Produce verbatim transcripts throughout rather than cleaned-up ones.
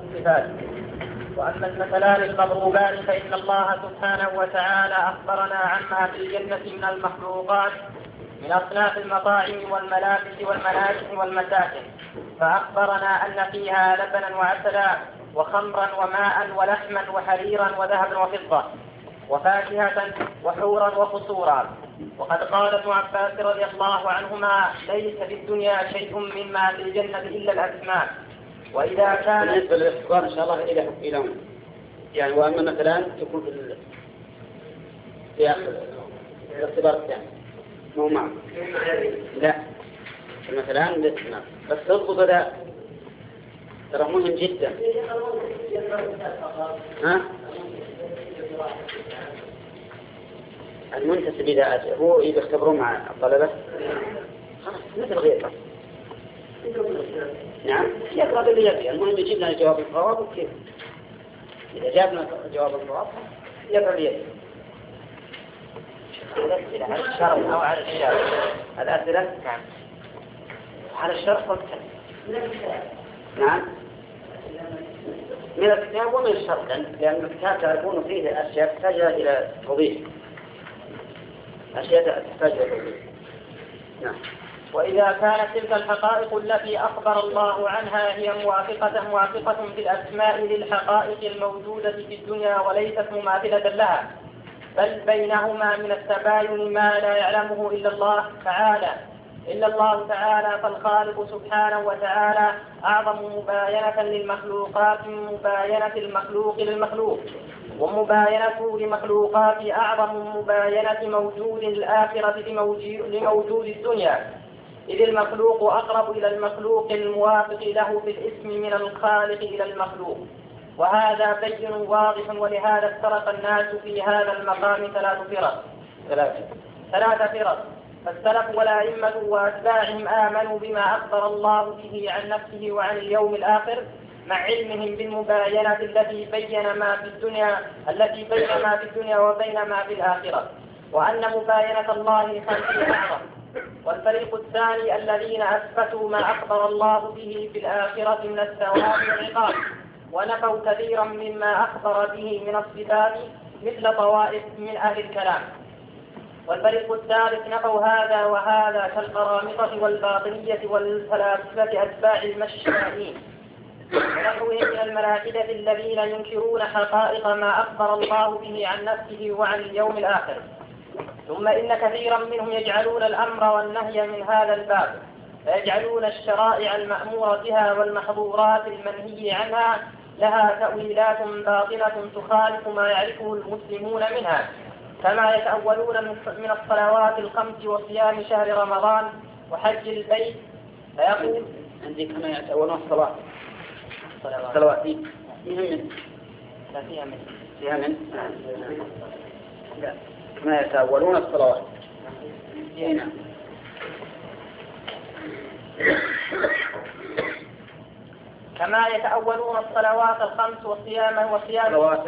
الصفات. وأما المثلان المضروبان فإن الله سبحانه وتعالى أخبرنا عما في الجنة من المخلوقات من أصناف المطاعم والملابس والمنازل والمساكن، فأخبرنا أن فيها لبنا وعسلا وخمرا وماء ولحما وحريرا وذهبا وفضة وفاكهة وحورا وقصورا. وقد قال ابن عباس رضي الله عنهما: ليس في الدنيا شيء مما في الجنة إلا الأسماء. وإذا كان بالنسبة للاختبار إن شاء الله إلى إلى يعني وأما مثلا يكون في في آخر الاختبار الثاني مو معه لا مثلا بالاستثناء بس تضبط هذا ترى مهم جدا. ها المنتسب إذا أتى هو يختبرون مع الطلبة خلاص مثل غيره. نعم يقرأ اللي يبي، المهم يجيب لنا جواب الصواب وكيف إذا جابنا جواب الصواب يقرأ اللي يبي. الأسئلة على الشرط أو على الشارع؟ الأسئلة نعم على الشرط والكلام. نعم من الكتاب ومن الشرط، لأن الكتاب تعرفون فيه أشياء تحتاج إلى توضيح، أشياء تحتاج إلى توضيح. نعم. وإذا كانت تلك الحقائق التي أخبر الله عنها هي موافقة موافقة في الأسماء للحقائق الموجودة في الدنيا وليست مماثلة لها، بل بينهما من التباين ما لا يعلمه إلا الله تعالى إلا الله تعالى فالخالق سبحانه وتعالى أعظم مباينة للمخلوقات من مباينة المخلوق للمخلوق، ومباينته لمخلوقات أعظم مباينة موجود الآخرة لموجود الدنيا، إذ المخلوق أقرب إلى المخلوق الموافق له في الاسم من الخالق إلى المخلوق. وهذا بين واضح، ولهذا افترق الناس في هذا المقام ثلاث فرق ثلاث فرق فالسلف والأئمة وأتباعهم آمنوا بما أخبر الله به عن نفسه وعن اليوم الآخر مع علمهم بالمباينة التي بين ما في الدنيا التي بين ما في الدنيا وبين ما في الآخرة، وأن مباينة الله لخلقه أعظم. والفريق الثاني الذين أثبتوا ما أخبر الله به في الآخرة من الثواب والعقاب، ونفوا كثيرا مما أخبر به من الصفات مثل طوائف من أهل الكلام. والفريق الثالث نفوا هذا وهذا كالقرامطة والباطنية والفلاسفة أتباع المشائين ونحوهم من الملاحدة الذين ينكرون حقائق ما أخبر الله به عن نفسه وعن اليوم الآخر. ثم إن كثيرا منهم يجعلون الأمر والنهي من هذا الباب، فيجعلون الشرائع المأمور بها والمحظورات المنهي عنها لها تأويلات باطلة تخالف ما يعرفه المسلمون منها، كما يتأولون من الصلوات الخمس وصيام شهر رمضان وحج البيت. فيقول عندي كما يتأولون الصلاة الصلوات دي مهم لا فيها من فيها من لا كما يتأولون الصلوات هنا كما يتأولون الصلوات الخمس وصيام وصيام صلوات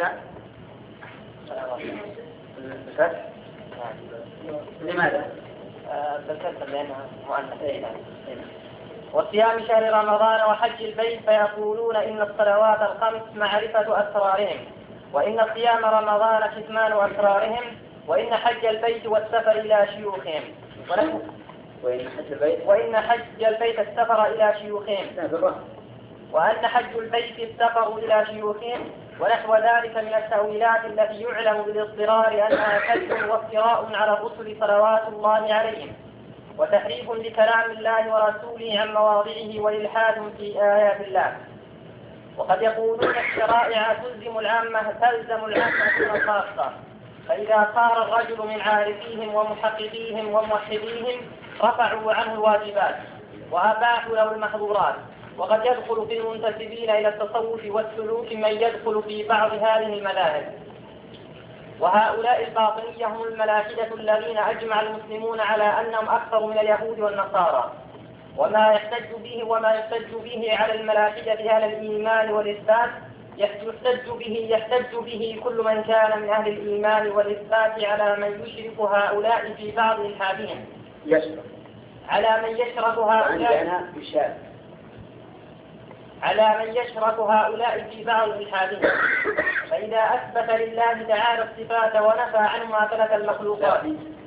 الفتح. لماذا؟ بالكسر لأنها مؤنث. وصيام شهر رمضان وحج البيت، فيقولون إن الصلوات الخمس معرفة أسرارهم، وإن صيام رمضان كتمان أسرارهم، وإن حج البيت والسفر إلى شيوخهم وإن حج البيت وإن حج البيت السفر إلى شيوخهم وأن حج البيت السفر إلى شيوخهم ونحو ذلك من التأويلات التي يعلم بالاضطرار أنها كذب وافتراء على الرسل صلوات الله عليهم، وتحريف لكلام الله ورسوله عن مواضعه وإلحاد في آيات الله. وقد يقولون الشرائع تلزم العامة تلزم العامة من الخاصة، فإذا صار الرجل من عارفيهم ومحققيهم وموحديهم رفعوا عنه الواجبات وأباحوا له المحظورات. وقد يدخل في المنتسبين إلى التصوف والسلوك من يدخل في بعض هذه المذاهب. وهؤلاء الباطنية هم الملاحدة الذين أجمع المسلمون على أنهم أكثر من اليهود والنصارى، وما يحتج به وما يحتج به على الملاحدة أهل الإيمان والإثبات يحتج به يحتج به كل من كان من أهل الإيمان والإثبات على من يشرك هؤلاء في بعض إلحادهم يشرك على من يشرك هؤلاء على من يشرك هؤلاء في بعض الحادثة. فإذا أثبت لله تعالى الصفات ونفى عنه معتلة المخلوقات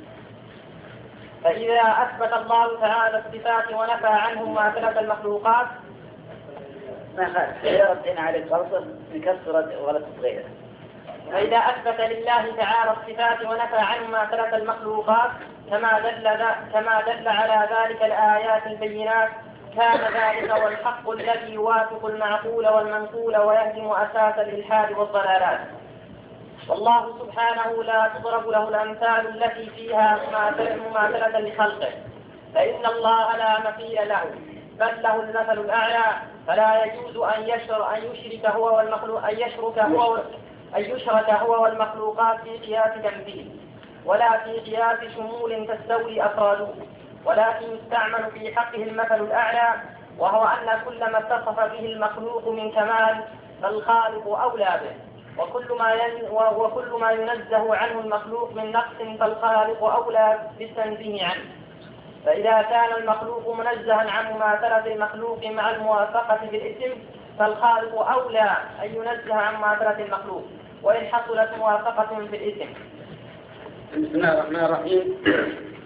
فإذا أثبت الله تعالى الصفات ونفى عنه معتلة المخلوقات ما خالف يردين عليك غلطة نكسر ولا تصغير. فإذا أثبت لله تعالى الصفات ونفى عنه معتلة المخلوقات كما دل كما دل على ذلك الآيات البينات كان ذلك هو الحق الذي يوافق المعقول والمنقول ويهدم أساس الإلحاد والضلالات. والله سبحانه لا تضرب له الأمثال التي فيها مماثلة لخلقه، فإن الله لا مثيل له بل له المثل الأعلى، فلا يجوز أن يشر أن يشرك هو والمخلوق أن يشرك هو أن يشرك هو والمخلوقات في قياس تمثيل ولا في قياس شمول تستولي أفراده، ولكن يستعمل في حقه المثل الأعلى، وهو أن كل ما اتصف به المخلوق من كمال فالخالق أولى به، وكل ما ين... وكل ما ينزه عنه المخلوق من نقص فالخالق أولى بالتنزيه عنه. فإذا كان المخلوق منزها عن مماثلة المخلوق مع الموافقة بالاسم فالخالق أولى أن ينزه عن مماثلة المخلوق وإن حصلت موافقة في الاسم. بسم الله الرحمن الرحيم.